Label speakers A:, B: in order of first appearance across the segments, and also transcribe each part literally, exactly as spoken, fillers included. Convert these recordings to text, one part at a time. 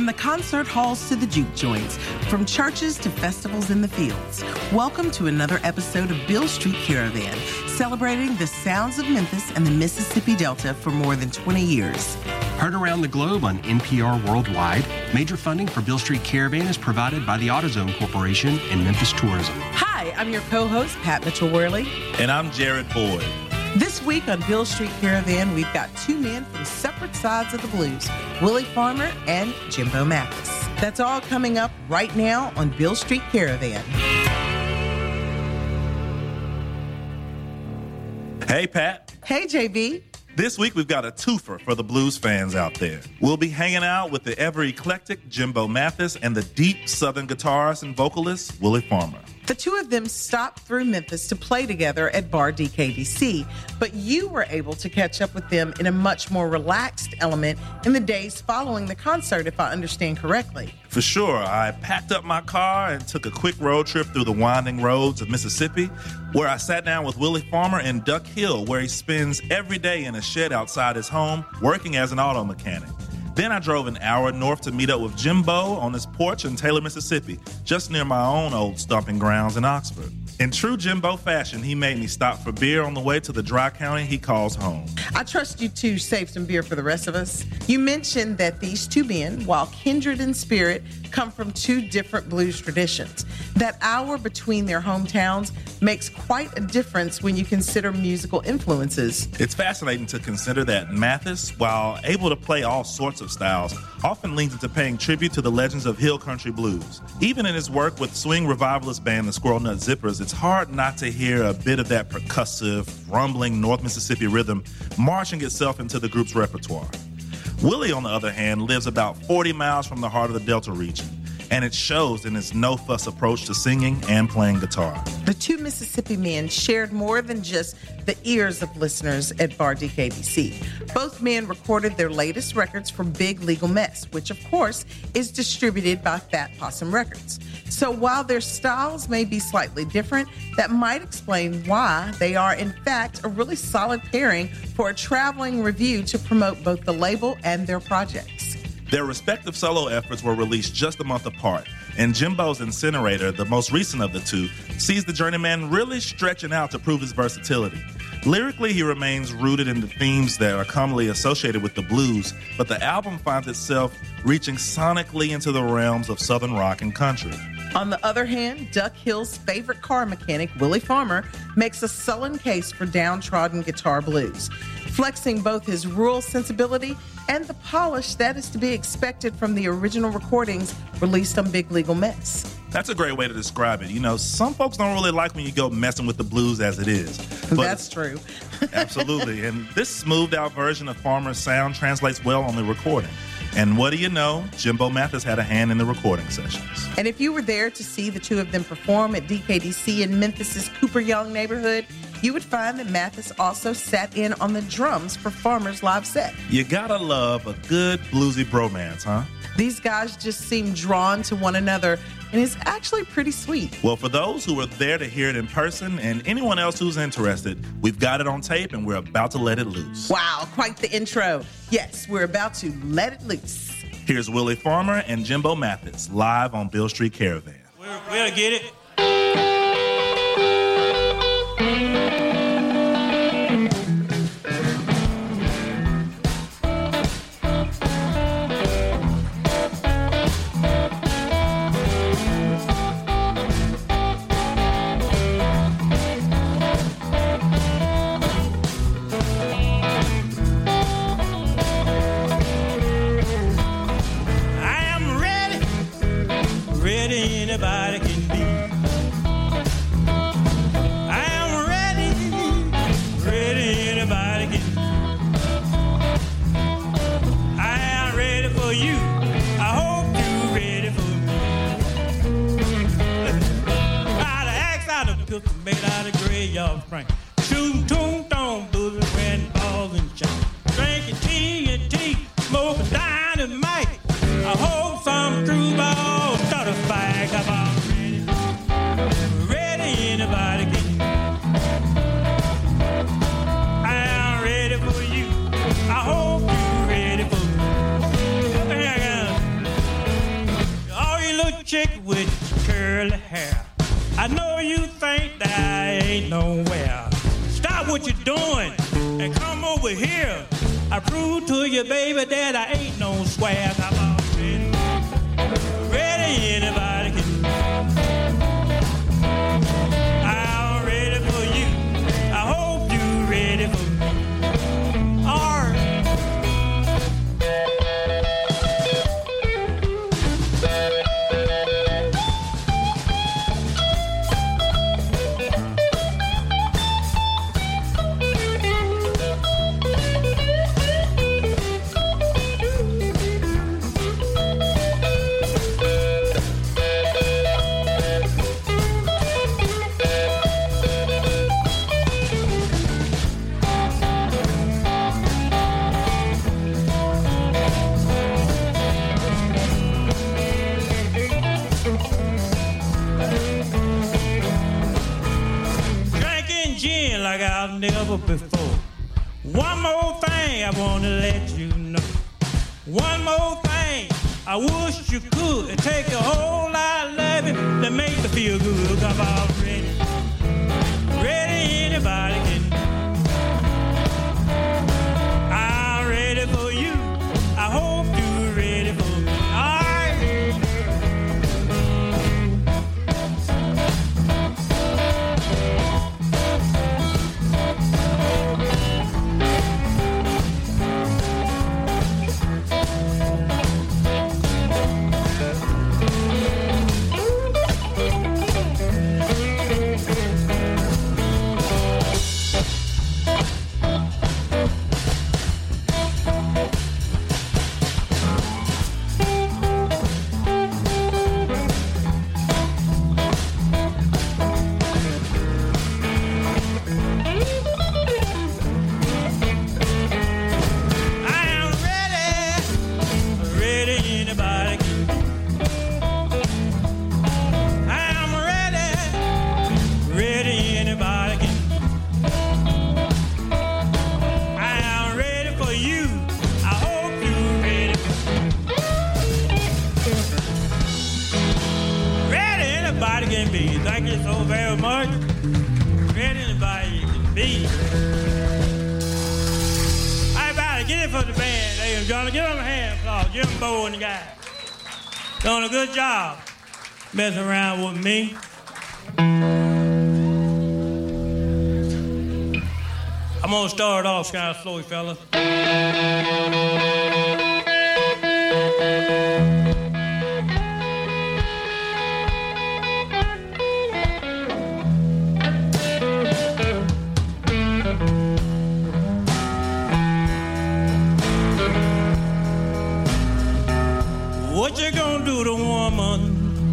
A: From the concert halls to the juke joints, from churches to festivals in the fields, welcome to another episode of Beale Street Caravan, celebrating the sounds of Memphis and the Mississippi Delta for more than twenty years.
B: Heard around the globe on N P R Worldwide, major funding for Beale Street Caravan is provided by the AutoZone Corporation and Memphis Tourism.
A: Hi, I'm your co-host, Pat Mitchell-Worley.
C: And I'm Jared Boyd.
A: This week on Beale Street Caravan, we've got two men from separate sides of the blues, Willie Farmer and Jimbo Mathis. That's all coming up right now on Beale Street Caravan.
C: Hey, Pat.
A: Hey, J B.
C: This week we've got a twofer for the blues fans out there. We'll be hanging out with the ever-eclectic Jimbo Mathis and the deep Southern guitarist and vocalist Willie Farmer.
A: The two of them stopped through Memphis to play together at Bar D K D C, but you were able to catch up with them in a much more relaxed element in the days following the concert, if I understand correctly.
C: For sure. I packed up my car and took a quick road trip through the winding roads of Mississippi, where I sat down with Willie Farmer in Duck Hill, where he spends every day in a shed outside his home working as an auto mechanic. Then I drove an hour north to meet up with Jimbo on his porch in Taylor, Mississippi, just near my own old stomping grounds in Oxford. In true Jimbo fashion, he made me stop for beer on the way to the dry county he calls home.
A: I trust you two saved some beer for the rest of us. You mentioned that these two men, while kindred in spirit, come from two different blues traditions. That hour between their hometowns makes quite a difference when you consider musical influences.
C: It's fascinating to consider that Mathis, while able to play all sorts of styles, often leans into paying tribute to the legends of hill country blues. Even in his work with swing revivalist band the Squirrel Nut Zippers, it's hard not to hear a bit of that percussive, rumbling North Mississippi rhythm marching itself into the group's repertoire. Willie, on the other hand, lives about forty miles from the heart of the Delta region, and it shows in his no-fuss approach to singing and playing guitar.
A: The two Mississippi men shared more than just the ears of listeners at Bar D K D C. Both men recorded their latest records for Big Legal Mess, which, of course, is distributed by Fat Possum Records. So while their styles may be slightly different, that might explain why they are, in fact, a really solid pairing for a traveling review to promote both the label and their projects.
C: Their respective solo efforts were released just a month apart, and Jimbo's Incinerator, the most recent of the two, sees the journeyman really stretching out to prove his versatility. Lyrically, he remains rooted in the themes that are commonly associated with the blues, but the album finds itself reaching sonically into the realms of Southern rock and country.
A: On the other hand, Duck Hill's favorite car mechanic, Willie Farmer, makes a sullen case for downtrodden guitar blues, flexing both his rural sensibility and the polish that is to be expected from the original recordings released on Big Legal Mess.
C: That's a great way to describe it. You know, some folks don't really like when you go messing with the blues as it is.
A: But that's true.
C: Absolutely. And this smoothed-out version of Farmer's sound translates well on the recording. And what do you know? Jimbo Mathis had a hand in the recording sessions.
A: And if you were there to see the two of them perform at D K D C in Memphis's Cooper Young neighborhood, you would find that Mathis also sat in on the drums for Farmer's live set.
C: You gotta love a good bluesy bromance, huh?
A: These guys just seem drawn to one another, and it's actually pretty sweet.
C: Well, for those who were there to hear it in person and anyone else who's interested, we've got it on tape and we're about to let it loose.
A: Wow, quite the intro. Yes, we're about to let it loose.
C: Here's Willie Farmer and Jimbo Mathis live on Beale Street Caravan.
D: We'll, we'll get it. Anybody can be. I am ready, ready anybody can be. I am ready for you. I hope you're ready for me. Out of axe, out of pistol, made out of graveyard spring. Shooting tombstone bullets, when balls and shot. Drinking tea and tea, smoking dynamite. I hope some true ball start a fight. Come on, ready, ready anybody can. I am ready for you. I hope you're ready for me. curly hair. I know you think that I ain't nowhere. Stop what you're doing and come over here. I prove to you, baby, that I ain't no square. I'm all ready. Ready, anybody can. I'm ready for you. I hope you're ready for me. All right. Like I've never before. One more thing I want to let you know. One more thing I wish you could. It take a whole lot of loving to make me feel good. Come on, ready. Ready, anybody can. I'm ready for you. I hope you're ready for me. All right. Thank you so very much. Ready, anybody can be. Everybody, get it for the band, ladies and gentlemen. Give them a hand, applause. Jimbo and the guy. Doing a good job messing around with me. I'm gonna start off kind of slow, fellas. What you gonna do to woman?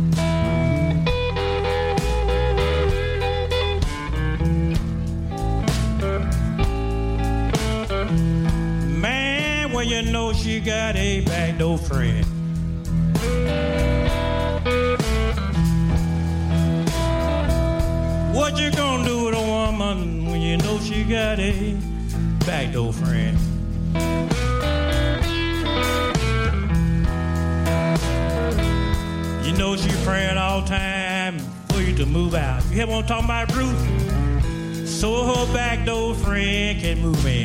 D: Man, well, you know she got a backdoor friend. What you gonna do to a woman when you know she got a backdoor friend? You know she praying all time for you to move out. You hear what I'm talking about, Bruce? So her backdoor friend can move in.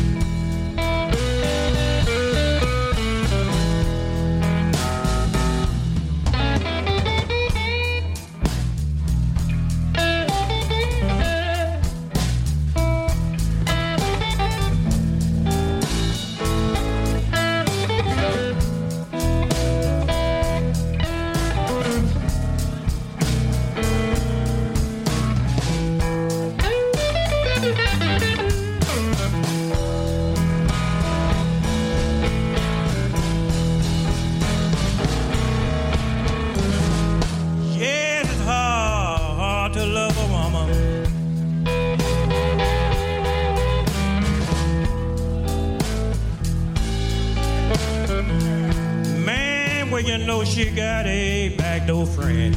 D: You know she got a backdoor friend.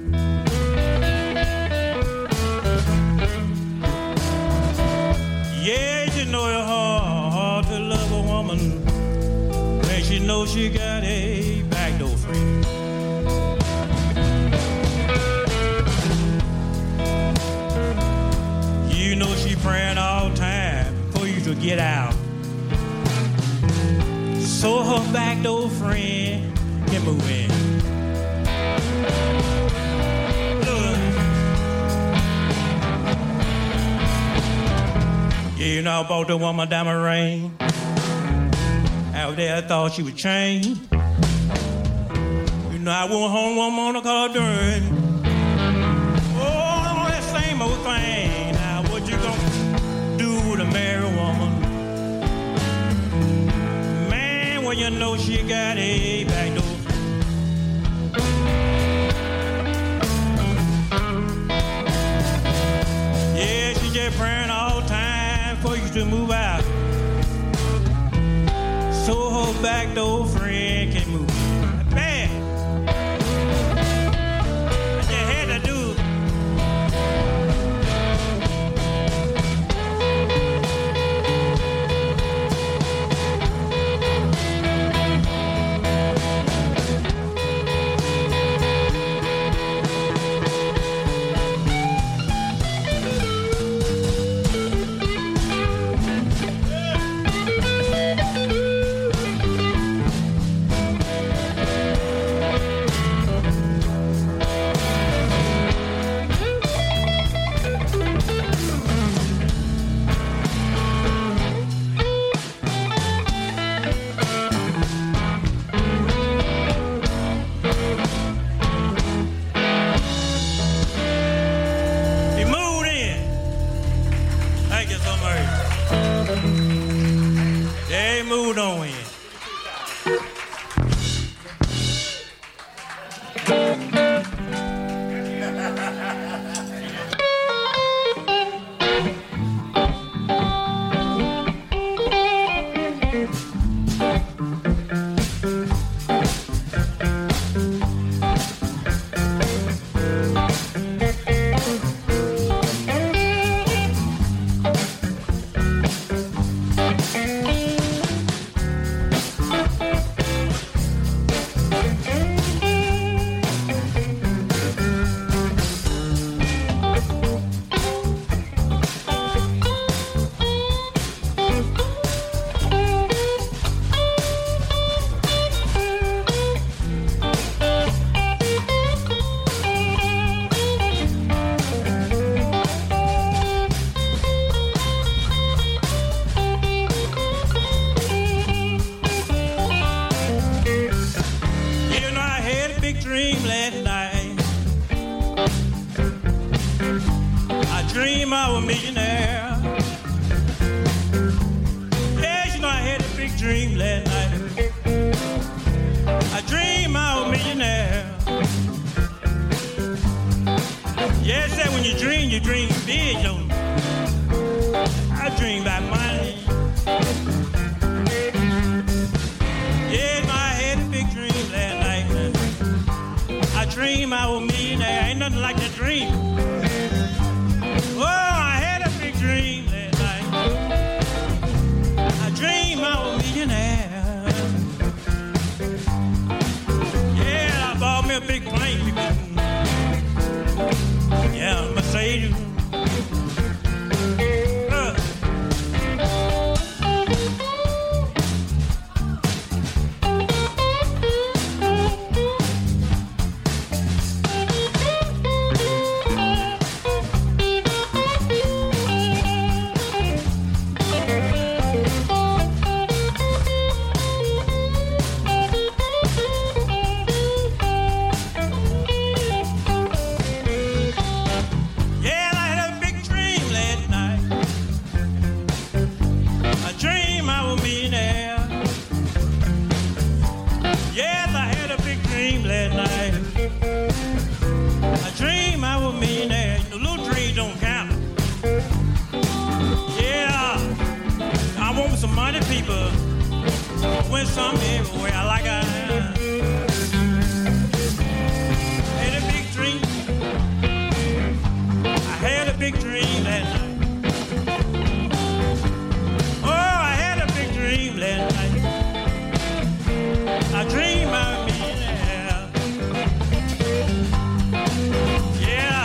D: Yeah, you know it's hard, hard to love a woman when she knows she got a backdoor friend. get out. So her back door friend can move in. Look. Yeah, you know, I bought the woman diamond ring. Out there, I thought she would change. You know, I went home one morning called during. Oh, that same old thing. Now, what you gonna do with a married woman? Man, well, you know she got a back door. Yeah, she just praying all the time for you to move out. So her back door friend can move. Bad. I just had to do it.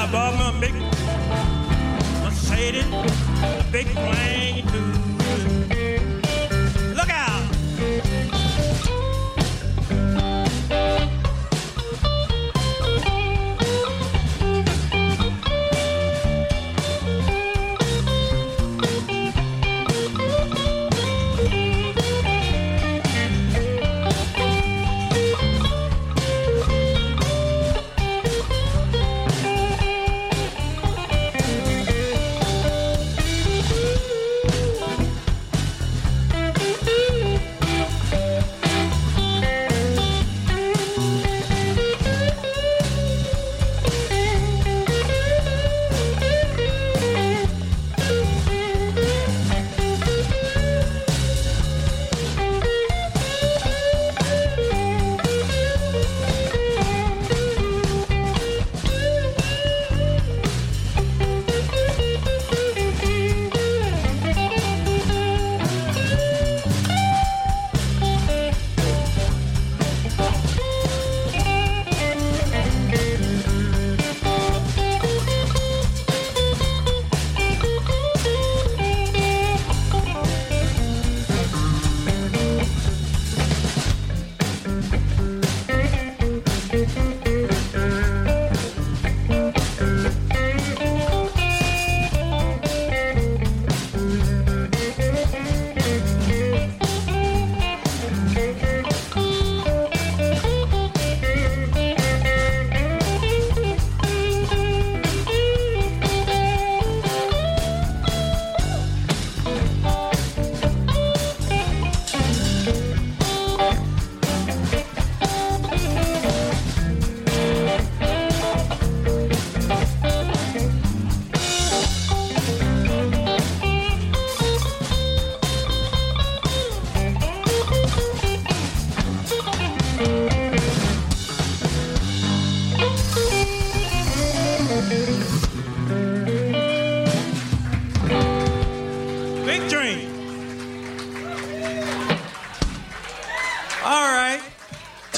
D: Big plane too.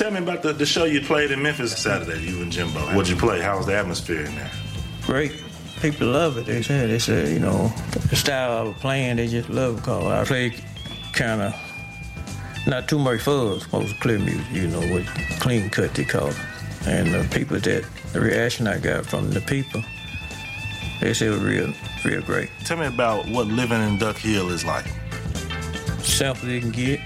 C: Tell me about the, the show you played in Memphis Saturday, you and Jimbo. What'd you play? How was the atmosphere in there?
D: Great. People love it. They said, they said, you know, the style I was playing, they just love it. Cause I played kind of not too much fuzz, most clear music, you know, with clean cut they call it. And the people that, the reaction I got from the people, they said it was real, real great.
C: Tell me about what living in Duck Hill is like.
D: Simple you can get.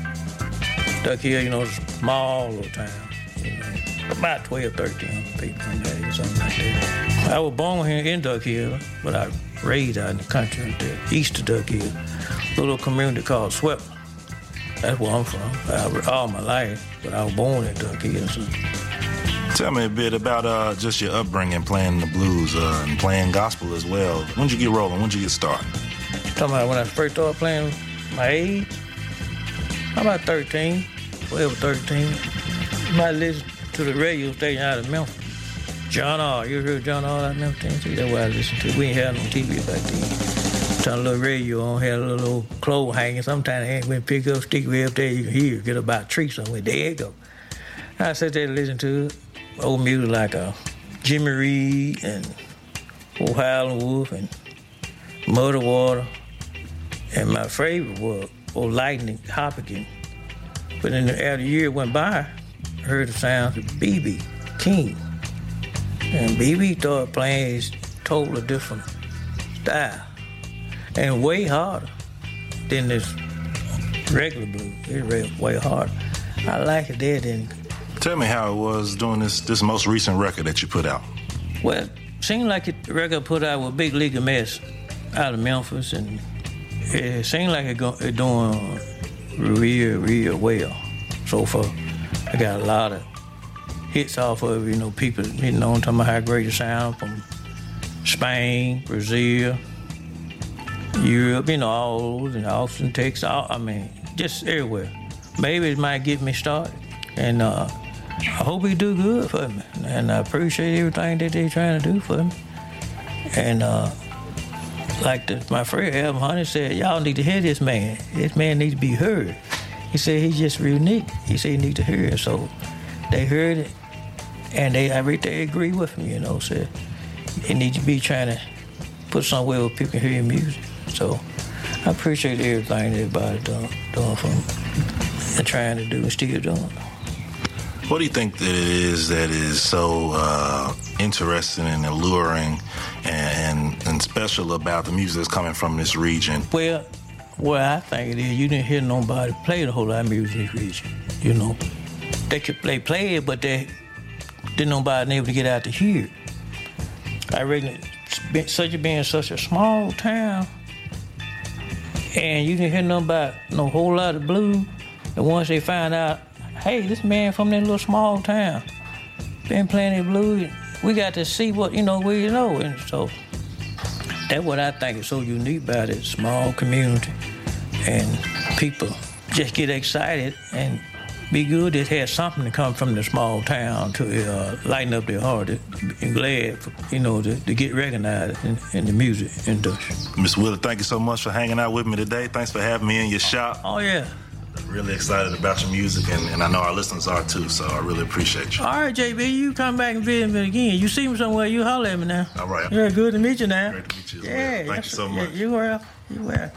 D: Duck Hill, you know, small little town, you know, about twelve, thirteen hundred people in there, or something like that. I was born here in Duck Hill, but I raised out in the country, the east of Duck Hill, a little community called Swept. That's where I'm from. I was all my life, but I was born in Duck Hill. So.
C: Tell me a bit about uh, just your upbringing, playing the blues uh, and playing gospel as well. When'd you get rolling? When'd you get started?
D: Talking about when I first started playing my age, I'm about thirteen, twelve, thirteen. I listened to the radio station out of Memphis. John R. You heard John R. out of Memphis, Tennessee? That's what I listened to. We ain't had no T V back then. Turn a little radio on, had a little clothes hanging. Sometimes they went pick up, stick way up there, you can hear, get about a tree somewhere. There you go. I sat there to listen to it. Old music like uh, Jimmy Reed and Old Howlin' Wolf and Muddy Water. And my favorite was Old Lightning Hopkins. But then after the year went by, I heard the sounds of B B King. And B B started playing his totally different style. And way harder than this regular blues. It's way harder. I like it there than.
C: Tell me how it was doing this this most recent record that you put out.
D: Well, it seemed like it, the record I put out was Big League of Mess out of Memphis, and it seemed like it, go, it doing real, real well so far. I got a lot of hits off of it, you know, people hitting on, talking about how great it sound from Spain, Brazil, Europe, you know, all those, and Austin, Texas, all, I mean, just everywhere. Maybe it might get me started, and uh, I hope he do good for me, and I appreciate everything that they're trying to do for me. And uh, like the, my friend Alvin Honey said, y'all need to hear this man. This man needs to be heard. He said he's just real neat. He said he need to hear it. So they heard it, and they I they agree with me, you know, said he need to be trying to put somewhere where people can hear your music. So I appreciate everything everybody doing, doing for me and trying to do and still doing.
C: What do you think that it is that is so uh, interesting and alluring and, and, and special about the music that's coming from this region?
D: Well, what I think it is, you didn't hear nobody play the whole lot of music in this region, you know. They could play, play it, but they didn't nobody able to get out to hear it. I reckon it's such a being such a small town, and you didn't hear nothing about no whole lot of blues, and once they find out, hey, this man from that little small town been playing the blues, we got to see what, you know, we know. And so that's what I think is so unique about it, small community. And people just get excited and be good. It has something to come from the small town to uh, lighten up their heart and glad, for, you know, to, to get recognized in, in the music industry.
C: Miss Willard, thank you so much for hanging out with me today. Thanks for having me in your shop.
D: Oh, yeah.
C: Really excited about your music, and, and I know our listeners are too, so I really appreciate you.
D: All right, J B, you come back and visit me again. You see me somewhere, you holler at me now.
C: All right.
D: Yeah, good to meet you now.
C: Great to meet you as
D: yeah,
C: well. Thank you so much.
D: Yeah, you well. You well.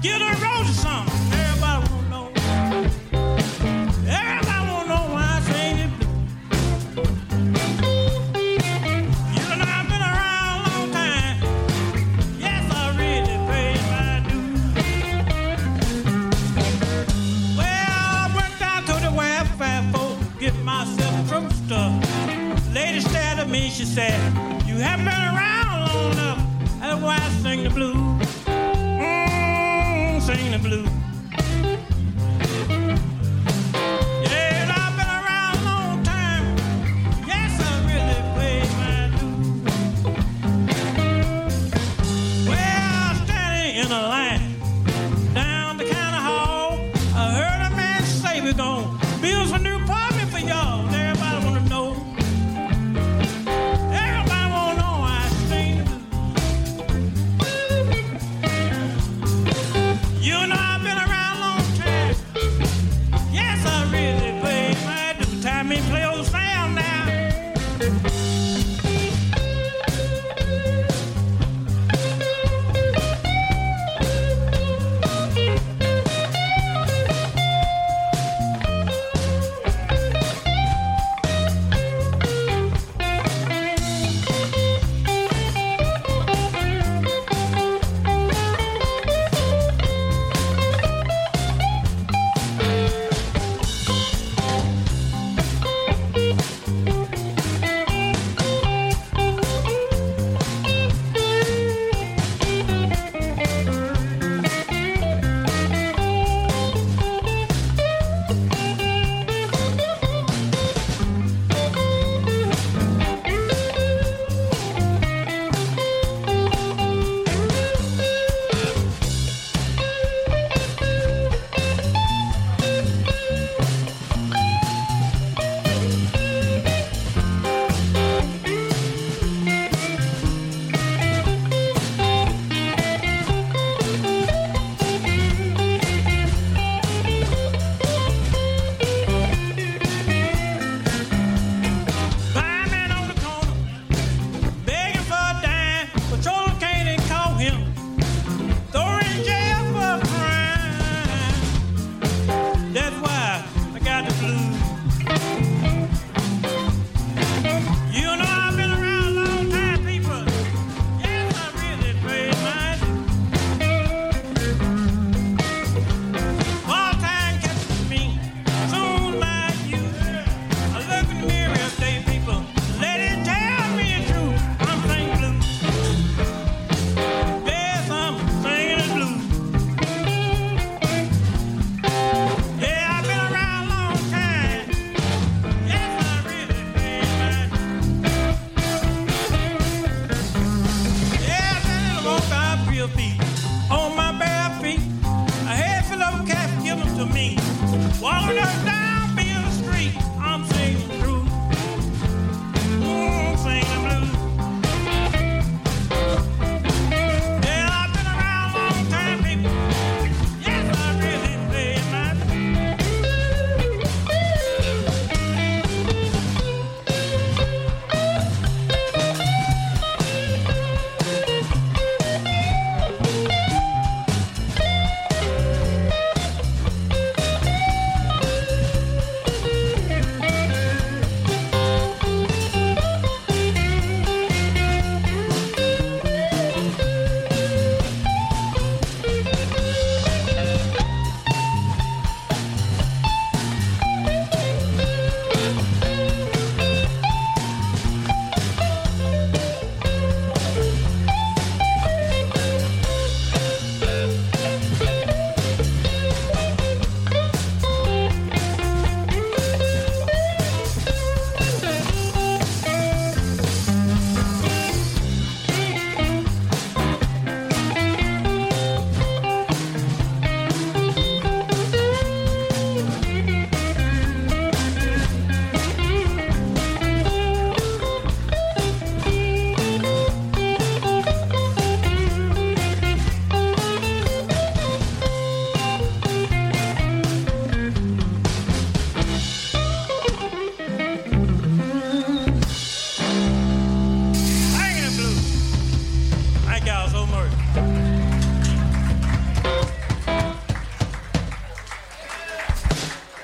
D: Give the roses some. Everybody wanna know. Everybody wanna know why I sing it blue. You know I've been around a long time. Yes, I really praise my dues. Well, I went down to the welfare folk, get myself some stuff. Lady stared at me, she said, you haven't been around long enough. That's why I sing the blues. Mm, sing the blues. Yeah, I've been around a long time. Yes, I really played my dues. Well, standing in a line down the county hall, I heard a man say we're gonna build some new apartment for y'all. Everybody wanna know. Everybody wanna know I sing the blues.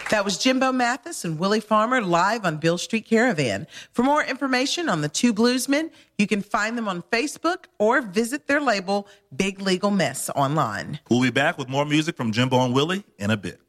A: That was Jimbo Mathis and Willie Farmer live on Beale Street Caravan. For more information on the two bluesmen, you can find them on Facebook or visit their label, Big Legal Mess, online.
C: We'll be back with more music from Jimbo and Willie in a bit.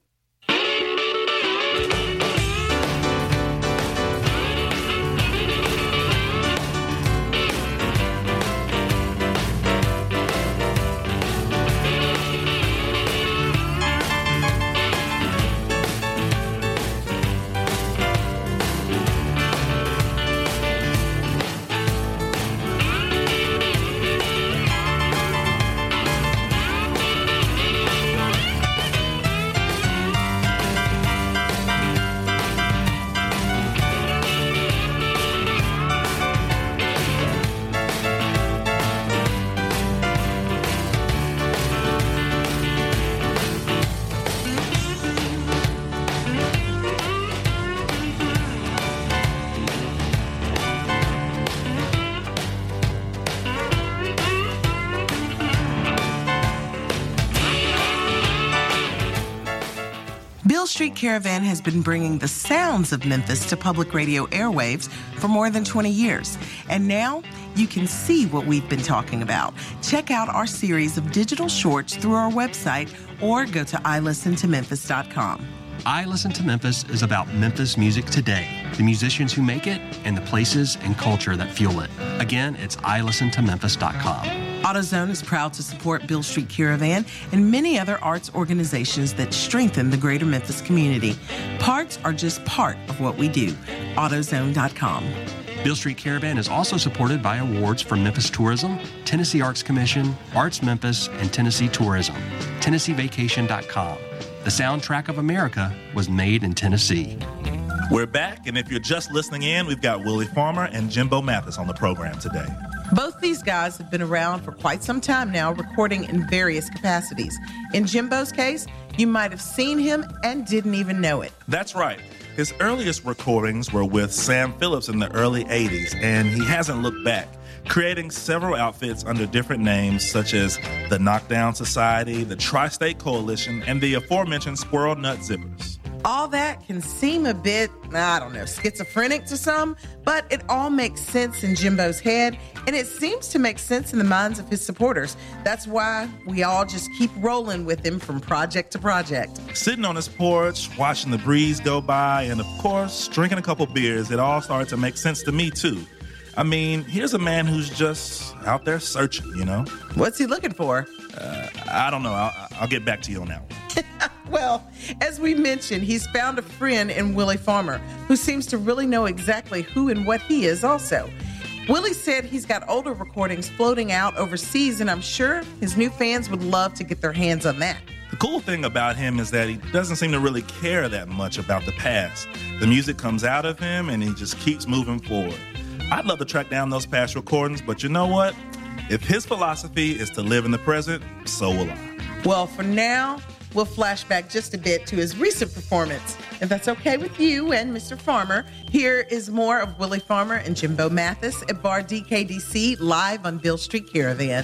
A: Beale Street Caravan has been bringing the sounds of Memphis to public radio airwaves for more than twenty years. And now you can see what we've been talking about. Check out our series of digital shorts through our website or go to i listen to memphis dot com.
B: I Listen to Memphis is about Memphis music today, the musicians who make it, and the places and culture that fuel it. Again, it's i listen to memphis dot com.
A: AutoZone is proud to support Beale Street Caravan and many other arts organizations that strengthen the greater Memphis community. Parts are just part of what we do. AutoZone dot com.
B: Beale Street Caravan is also supported by awards from Memphis Tourism, Tennessee Arts Commission, Arts Memphis, and Tennessee Tourism. Tennessee Vacation dot com. The soundtrack of America was made in Tennessee.
C: We're back, and if you're just listening in, we've got Willie Farmer and Jimbo Mathis on the program today.
A: Both these guys have been around for quite some time now, recording in various capacities. In Jimbo's case, you might have seen him and didn't even know it.
C: That's right. His earliest recordings were with Sam Phillips in the early eighties, and he hasn't looked back, creating several outfits under different names such as the Knockdown Society, the Tri-State Coalition, and the aforementioned Squirrel Nut Zippers.
A: All that can seem a bit, I don't know, schizophrenic to some, but it all makes sense in Jimbo's head, and it seems to make sense in the minds of his supporters. That's why we all just keep rolling with him from project to project.
C: Sitting on his porch, watching the breeze go by, and of course, drinking a couple beers, it all started to make sense to me too. I mean, here's a man who's just out there searching, you know?
A: What's he looking for?
C: Uh, I don't know. I'll, I'll get back to you on that one.
A: Well, as we mentioned, he's found a friend in Willie Farmer, who seems to really know exactly who and what he is also. Willie said he's got older recordings floating out overseas, and I'm sure his new fans would love to get their hands on that.
C: The cool thing about him is that he doesn't seem to really care that much about the past. The music comes out of him, and he just keeps moving forward. I'd love to track down those past recordings, but you know what? If his philosophy is to live in the present, so will I.
A: Well, for now, we'll flash back just a bit to his recent performance. If that's okay with you and Mister Farmer, here is more of Willie Farmer and Jimbo Mathis at Bar D K D C live on Beale Street Caravan.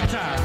D: time.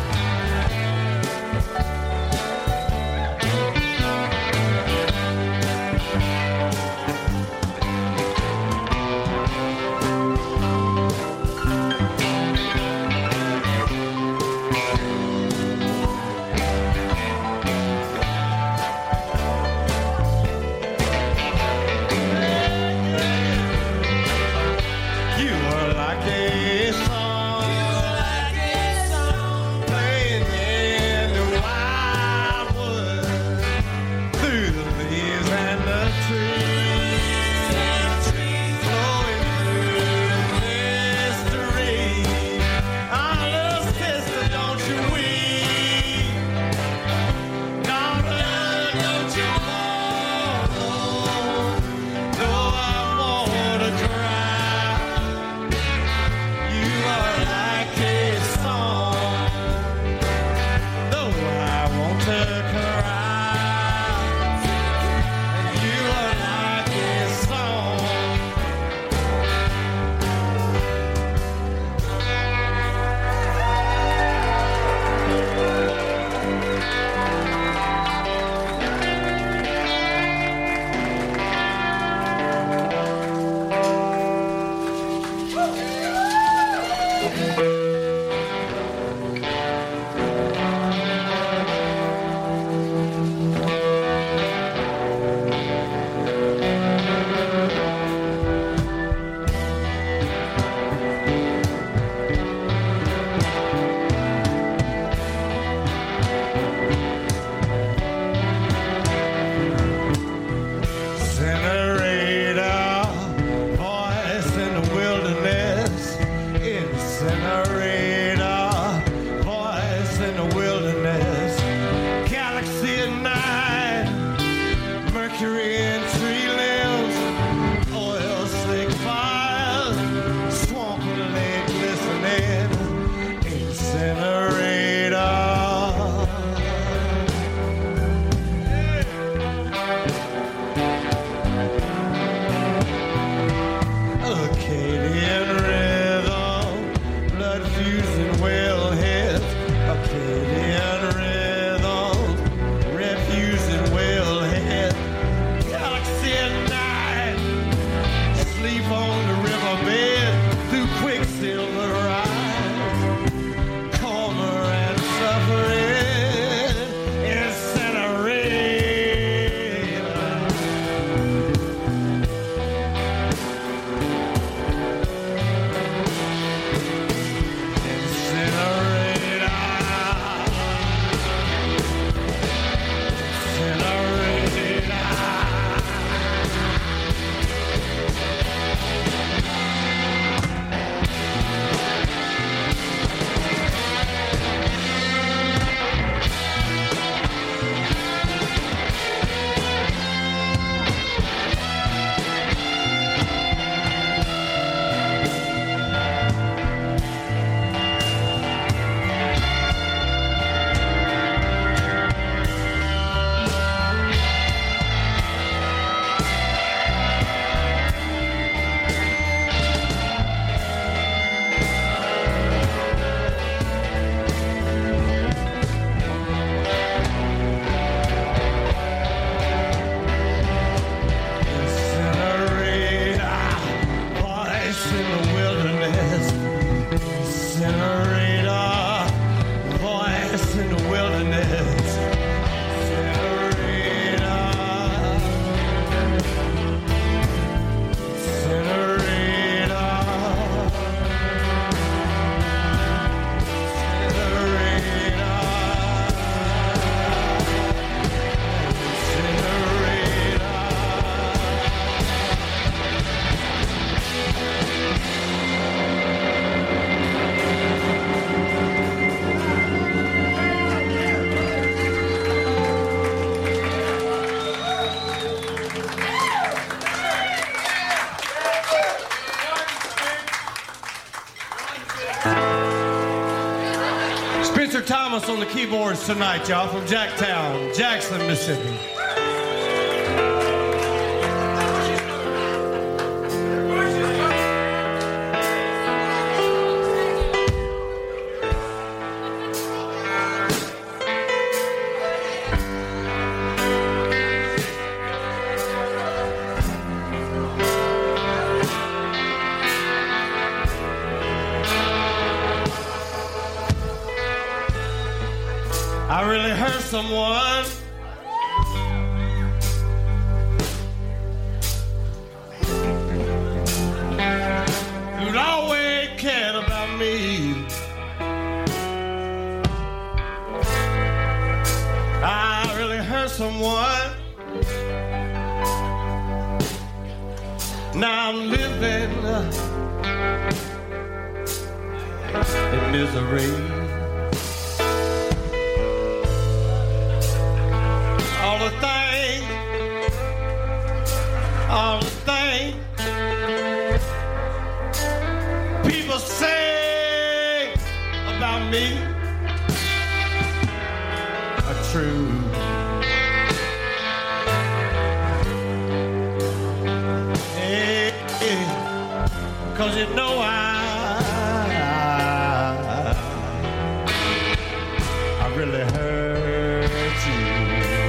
D: Spencer Thomas on the keyboards tonight, y'all, from Jacktown, Jackson, Mississippi.
E: I really hurt someone. Who'd always cared about me. I really hurt someone. Now I'm living in misery. All the things, all the things people say about me are true. Hey, hey, 'cause you know I, I really hurt you.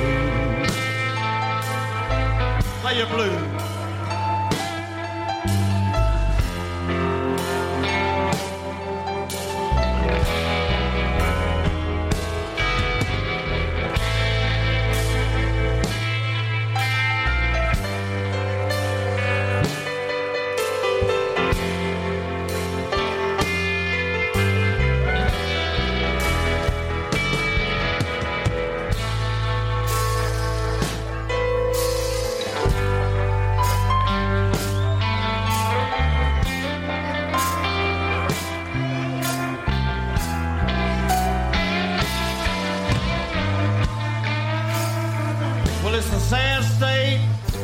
E: Play your blues. It's a sad state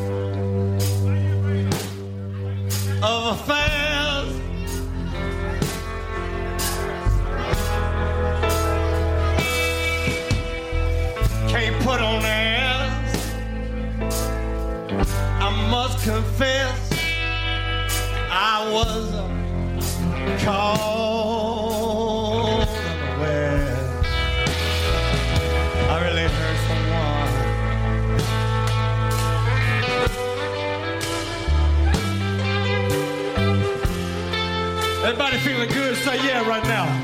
E: of affairs. Can't put on airs. I must confess I was caught unaware. I really hurt someone. Everybody feeling good? Say yeah right now.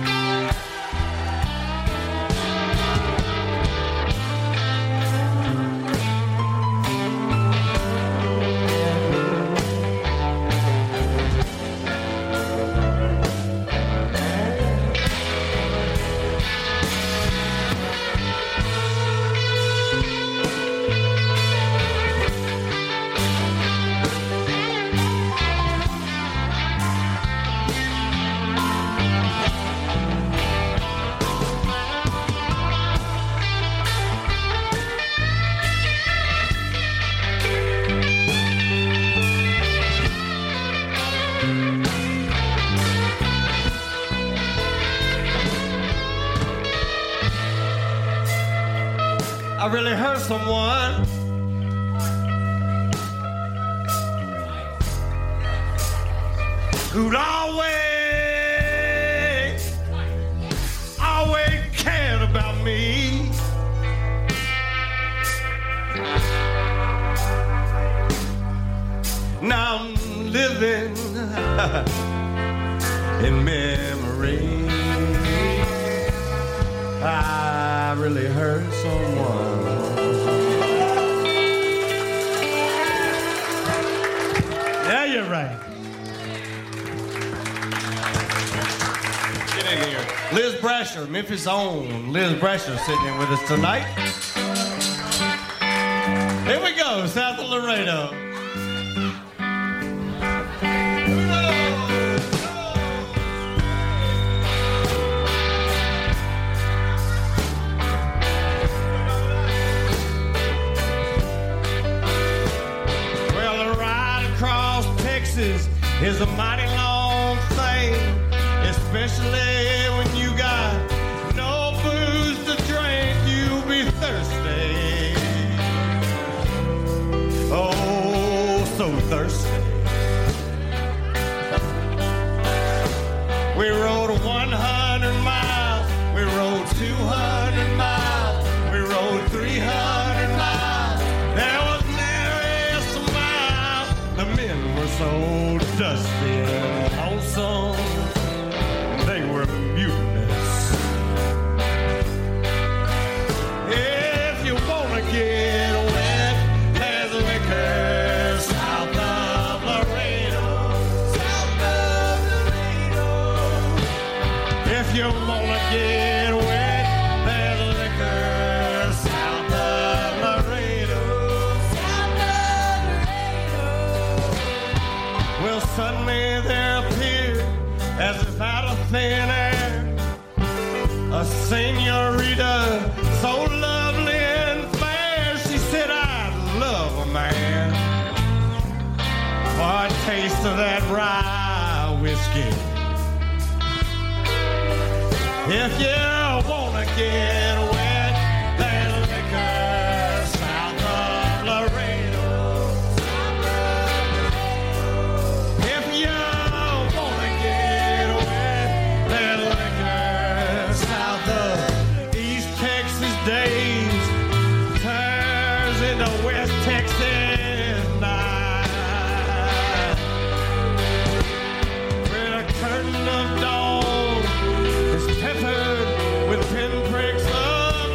E: I really hurt someone. Who'd always, always cared about me. Now I'm living in memory. I really hurt someone. Yeah, you're right. Get in here. Liz Brasher, Memphis' own Liz Brasher, sitting in with us tonight. Here we go, south of Laredo. Is a mighty long thing, especially when you got no booze to drink, you'll be thirsty. Oh, so thirsty. We rode one hundred miles, we rode two hundred miles, we rode three hundred miles. There was nary a smile. The men were so dusty and lonesome, they were mutinous. senorita, so lovely and fair. She said, I love a man for a taste of that rye whiskey. If you wanna get wet, there's liquor south of Laredo. If you wanna get wet, there's liquor south of East Texas days turns into West Texas night. With a curtain of dawn peppered with pinpricks of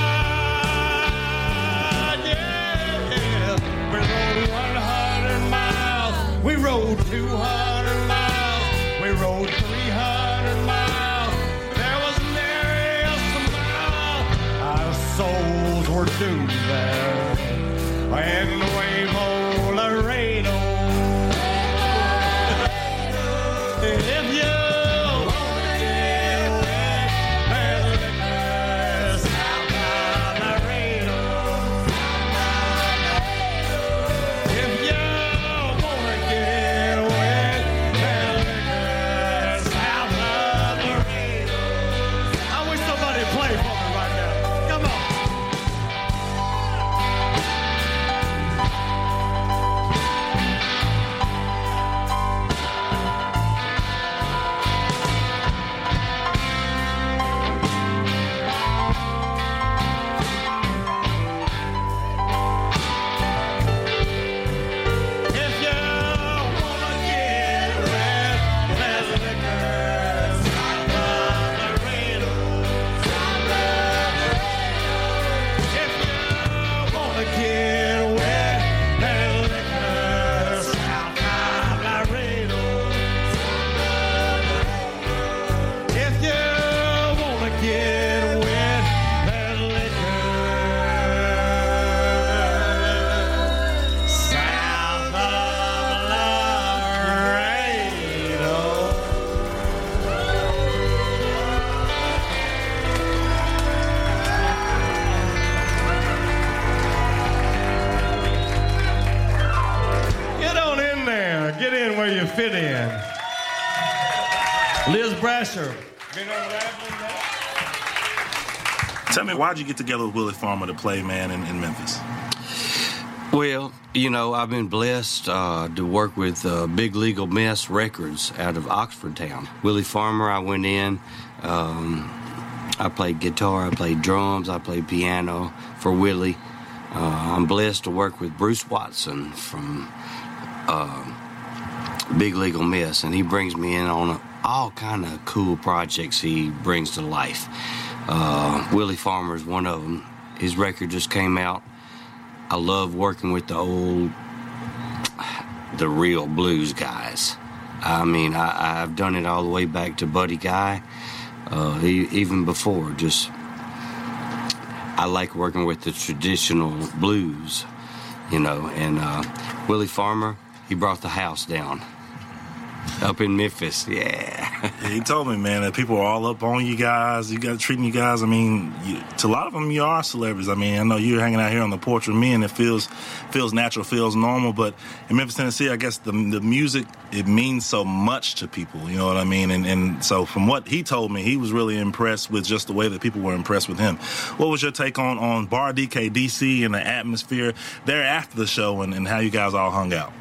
E: light. Yeah, we rode one hundred miles, we rode two hundred miles, we rode three hundred miles. There was nary a smile. Our souls were doomed there in Nuevo Laredo. If you fit in. Liz Brasher.
C: Tell me, why'd you get together with Willie Farmer to play, man, in, in Memphis?
F: Well, you know, I've been blessed uh, to work with uh, Big Legal Mess Records out of Oxford Town. Willie Farmer, I went in. Um, I played guitar, I played drums, I played piano for Willie. Uh, I'm blessed to work with Bruce Watson from Uh, Big Legal Mess, and he brings me in on a, all kind of cool projects he brings to life. Uh, Willie Farmer is one of them. His record just came out. I love working with the old, the real blues guys. I mean, I, I've done it all the way back to Buddy Guy, uh, he, even before. Just, I like working with the traditional blues, you know, and uh, Willie Farmer, he brought the house down up in Memphis. Yeah.
C: Yeah, he told me, man, that people are all up on you guys. You got treating you guys. I mean, you, to a lot of them, you are celebrities. I mean, I know you're hanging out here on the porch with me, and it feels feels natural, feels normal. But in Memphis, Tennessee, I guess the the music, it means so much to people. You know what I mean? And and so from what he told me, he was really impressed with just the way that people were impressed with him. What was your take on on Bar D K D C and the atmosphere there after the show, and, and how you guys all hung out?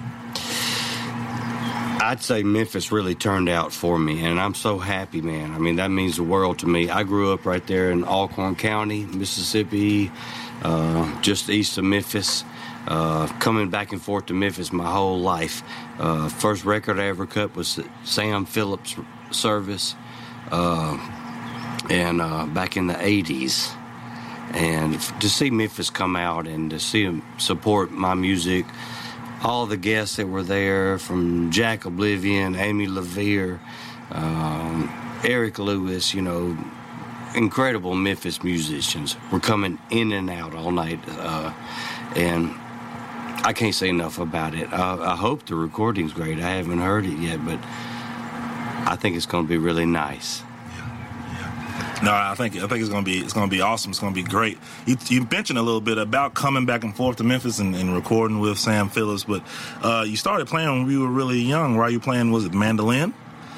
F: I'd say Memphis really turned out for me, and I'm so happy, man. I mean, that means the world to me. I grew up right there in Alcorn County, Mississippi, uh, just east of Memphis, uh, coming back and forth to Memphis my whole life. Uh, first record I ever cut was Sam Phillips' Service, uh, and uh, back in the eighties. And to see Memphis come out and to see them support my music, all the guests that were there, from Jack Oblivion, Amy LaVere, um, Eric Lewis, you know, incredible Memphis musicians were coming in and out all night. Uh, and I can't say enough about it. I, I hope the recording's great. I haven't heard it yet, but I think it's going to be really nice.
C: No, I think I think it's gonna be it's gonna be awesome. It's gonna be great. You, you mentioned a little bit about coming back and forth to Memphis and, and recording with Sam Phillips, but uh, you started playing when you were really young. Why are you playing? Was it mandolin?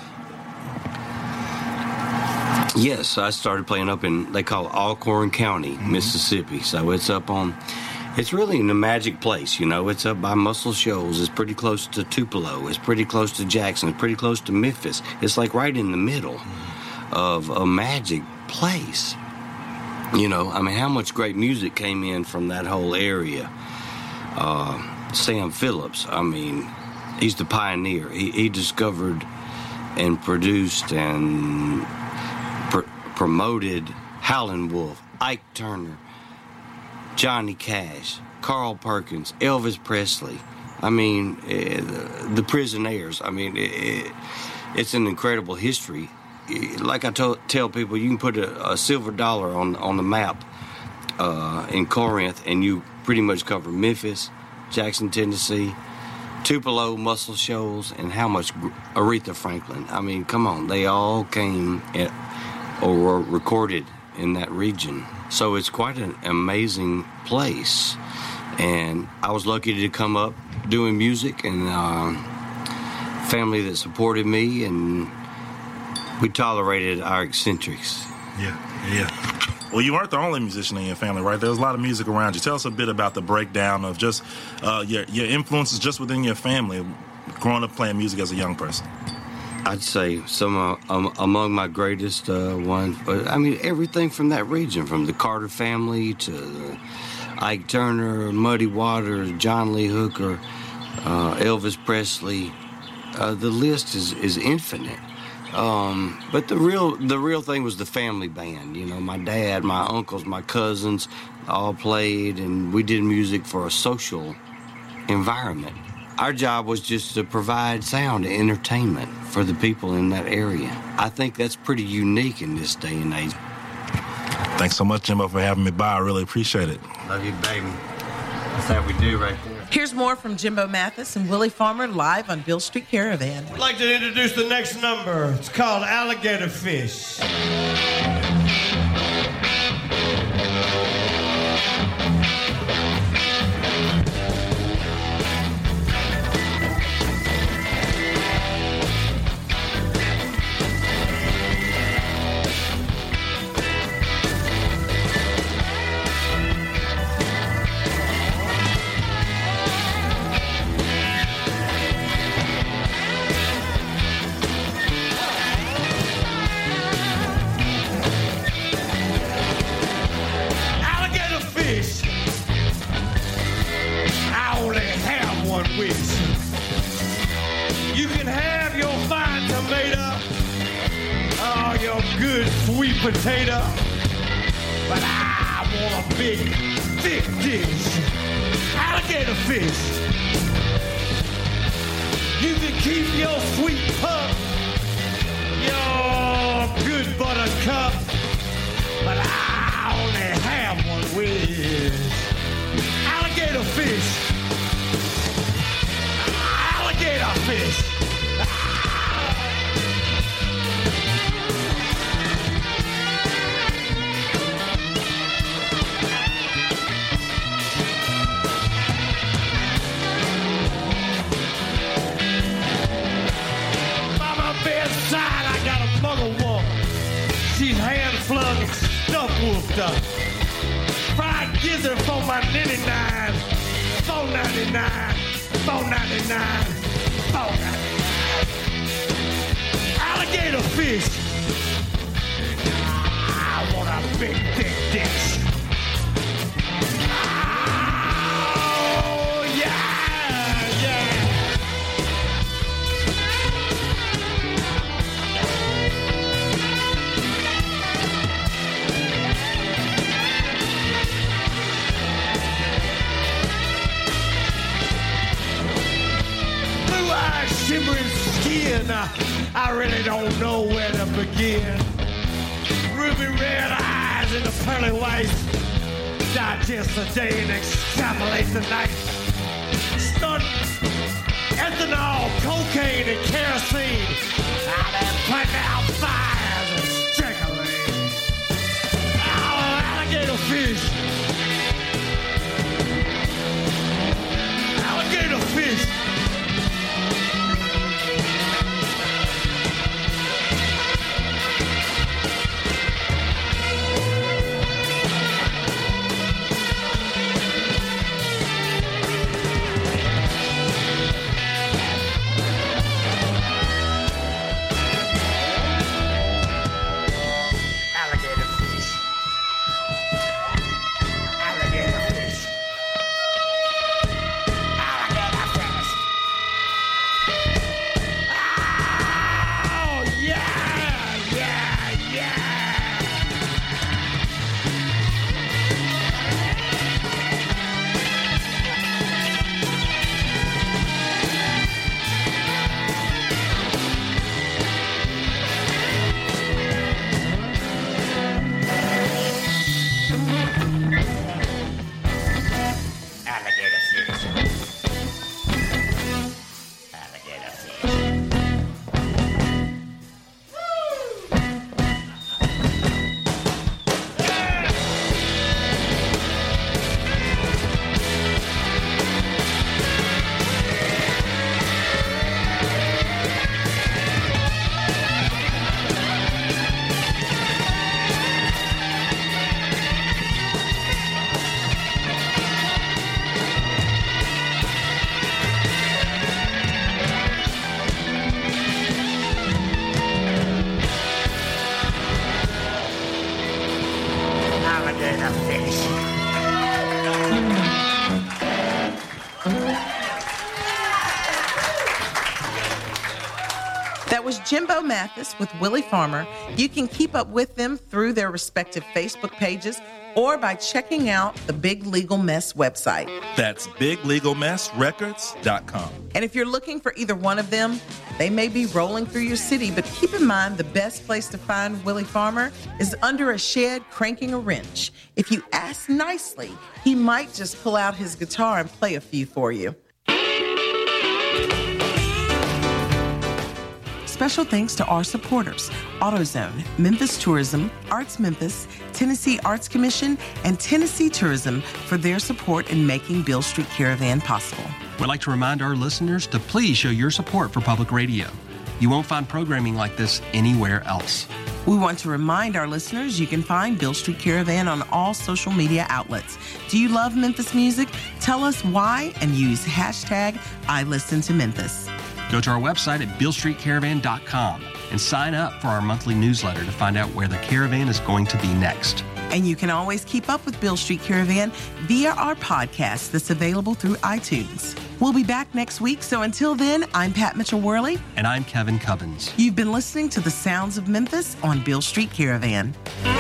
F: Yes, I started playing up in, they call it Alcorn County, mm-hmm. Mississippi. So it's up on, it's really in a magic place, you know. It's up by Muscle Shoals. It's pretty close to Tupelo. It's pretty close to Jackson. It's pretty close to Memphis. It's like right in the middle mm-hmm. of a magic place. You know, I mean, how much great music came in from that whole area. Uh, Sam Phillips, I mean, he's the pioneer. He, he discovered and produced and pr- promoted Howlin' Wolf, Ike Turner, Johnny Cash, Carl Perkins, Elvis Presley. I mean, uh, the Prisonaires. I mean, it, it's an incredible history. Like I to- tell people, you can put a, a silver dollar on on the map uh, in Corinth, and you pretty much cover Memphis, Jackson, Tennessee, Tupelo, Muscle Shoals, and how much Aretha Franklin. I mean, come on, they all came at, or were recorded in that region. So it's quite an amazing place. And I was lucky to come up doing music, and uh, family that supported me, and we tolerated our eccentrics.
C: Yeah, yeah. Well, you weren't the only musician in your family, right? There was a lot of music around you. Tell us a bit about the breakdown of just uh, your, your influences just within your family, growing up playing music as a young person.
F: I'd say some uh, um, among my greatest uh, ones, but I mean, everything from that region, from the Carter family to the Ike Turner, Muddy Waters, John Lee Hooker, uh, Elvis Presley. Uh, the list is, is infinite. Um, but the real the real thing was the family band. You know, my dad, my uncles, my cousins all played, and we did music for a social environment. Our job was just to provide sound and entertainment for the people in that area. I think that's pretty unique in this day and age.
C: Thanks so much, Jimbo, for having me by. I really appreciate it.
F: Love you, baby. That's how we do right there.
A: Here's more from Jimbo Mathis and Willie Farmer live on Beale Street Caravan.
E: I'd like to introduce the next number. It's called Alligator Fish. Potato, but I want a big, thick dish. Alligator fish. You can keep your sweet pup, your good buttercup, but I only have one wish. Alligator fish. Alligator fish. She's hand-flung and stuff-wolfed up. Fried gizzard for my ninety-nine. four ninety-nine. four ninety-nine. four ninety-nine. Alligator fish. I want a big, thick dish. Oh, yeah, yeah. Shimmering skin, uh, I really don't know where to begin. Ruby red eyes and the pearly whites, digest the day and extrapolate the night. Stunt ethanol, cocaine, and kerosene. Now they're putting out fires and strangling. fish. Alligator fish.
A: That was Jimbo Mathis with Willie Farmer. You can keep up with them through their respective Facebook pages or by checking out the Big Legal Mess website.
C: That's big legal mess records dot com.
A: And if you're looking for either one of them, they may be rolling through your city, but keep in mind the best place to find Willie Farmer is under a shed cranking a wrench. If you ask nicely, he might just pull out his guitar and play a few for you. Special thanks to our supporters, AutoZone, Memphis Tourism, Arts Memphis, Tennessee Arts Commission, and Tennessee Tourism for their support in making Beale Street Caravan possible.
B: We'd like to remind our listeners to please show your support for public radio. You won't find programming like this anywhere else.
A: We want to remind our listeners you can find Beale Street Caravan on all social media outlets. Do you love Memphis music? Tell us why and use hashtag I Listen to Memphis.
B: Go to our website at beale street caravan dot com and sign up for our monthly newsletter to find out where the caravan is going to be next.
A: And you can always keep up with Beale Street Caravan via our podcast that's available through iTunes. We'll be back next week, so until then, I'm Pat Mitchell-Worley.
B: And I'm Kevin Cubbins.
A: You've been listening to the sounds of Memphis on Beale Street Caravan.